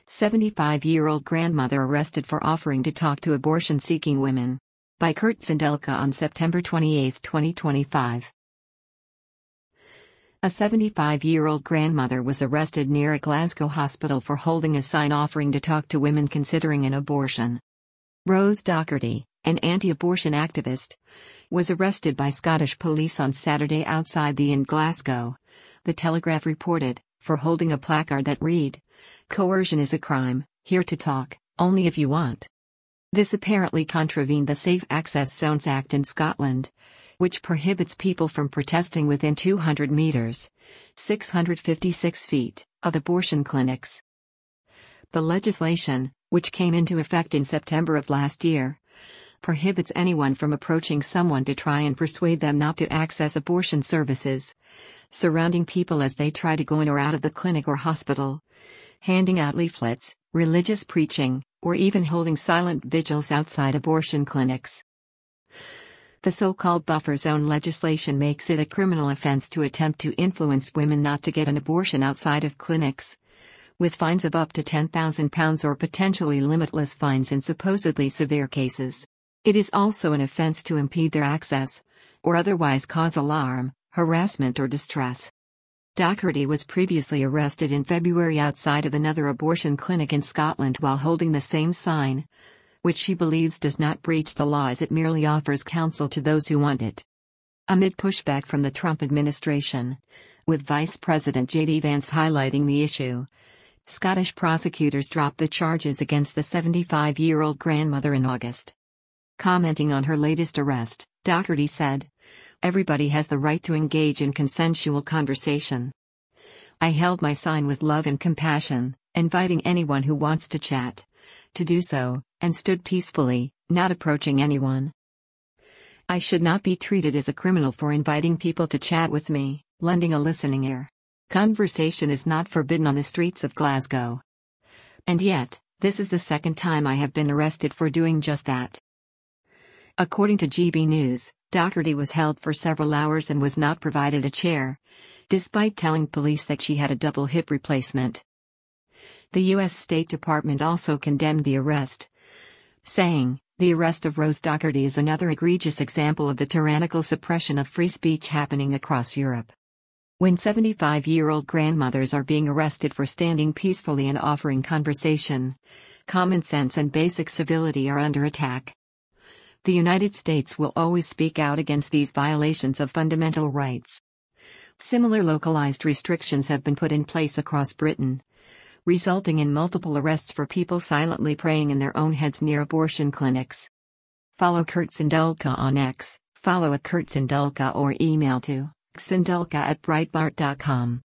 75-year-old grandmother arrested for offering to talk to abortion-seeking women. By Kurt Sindelka on September 28, 2025. A 75-year-old grandmother was arrested near a Glasgow hospital for holding a sign offering to talk to women considering an abortion. Rose Docherty, an anti-abortion activist, was arrested by Scottish police on Saturday outside the inn in Glasgow, The Telegraph reported, for holding a placard that read, "Coercion is a crime, here to talk, only if you want." This apparently contravened the Safe Access Zones Act in Scotland, which prohibits people from protesting within 200 meters, 656 feet, of abortion clinics. The legislation, which came into effect in September of last year, prohibits anyone from approaching someone to try and persuade them not to access abortion services, surrounding people as they try to go in or out of the clinic or hospital, handing out leaflets, religious preaching, or even holding silent vigils outside abortion clinics. The so-called buffer zone legislation makes it a criminal offense to attempt to influence women not to get an abortion outside of clinics, with fines of up to £10,000 or potentially limitless fines in supposedly severe cases. It is also an offense to impede their access, or otherwise cause alarm, harassment or distress. Docherty was previously arrested in February outside of another abortion clinic in Scotland while holding the same sign, which she believes does not breach the law as it merely offers counsel to those who want it. Amid pushback from the Trump administration, with Vice President J.D. Vance highlighting the issue, Scottish prosecutors dropped the charges against the 75-year-old grandmother in August. Commenting on her latest arrest, Docherty said, "Everybody has the right to engage in consensual conversation. I held my sign with love and compassion, inviting anyone who wants to chat to do so, and stood peacefully, not approaching anyone. I should not be treated as a criminal for inviting people to chat with me, lending a listening ear. Conversation is not forbidden on the streets of Glasgow. And yet, this is the second time I have been arrested for doing just that." According to GB News, Docherty was held for several hours and was not provided a chair, despite telling police that she had a double hip replacement. The U.S. State Department also condemned the arrest, saying, "The arrest of Rose Docherty is another egregious example of the tyrannical suppression of free speech happening across Europe." When 75-year-old grandmothers are being arrested for standing peacefully and offering conversation, common sense and basic civility are under attack. The United States will always speak out against these violations of fundamental rights. Similar localized restrictions have been put in place across Britain, resulting in multiple arrests for people silently praying in their own heads near abortion clinics. Follow Kurt Sindelka on X, follow @KurtSindelka or email to sindelka@breitbart.com.